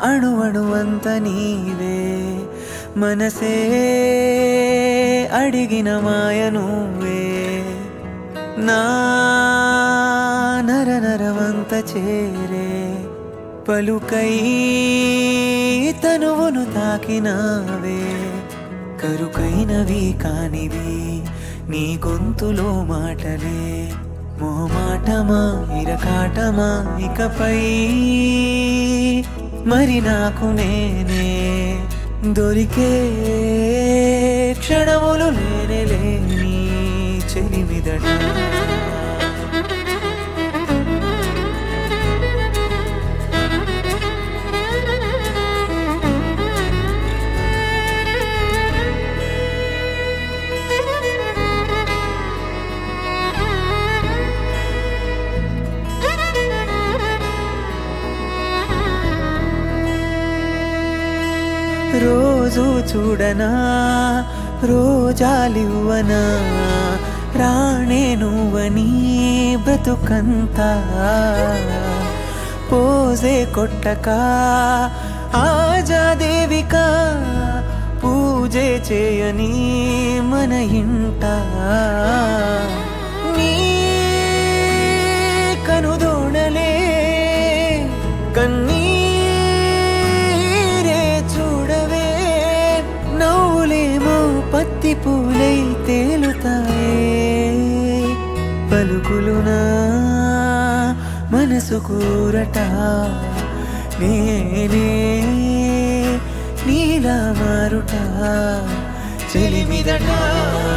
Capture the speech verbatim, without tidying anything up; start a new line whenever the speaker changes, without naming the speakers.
అణువణువంత నీవే మనసే అడిగిన మాయ నువ్వే నా నర నరవంత చేరే పలుకై తనువును తాకినావే కరుకైనవి కానివి నీ గొంతులో మాటలే మొహమాటమా ఇరకాటమా ఇకపై మరి నాకు నేనే దొరికే క్షణములు లేనే లేని చెలిమిదట రోజు చూడనా రోజాలివ్వనా రాణే నువ్వని బ్రతుకంతా పోజే కొట్టక ఆజాదేవిక పూజే చేయని మన ఇంట నీ కనుదోడలే కన్నీ పత్తి పూలై తేలుతాయే పలుకులునా మనసు కూరట నేనే నీలా మారుట చెలిమిదట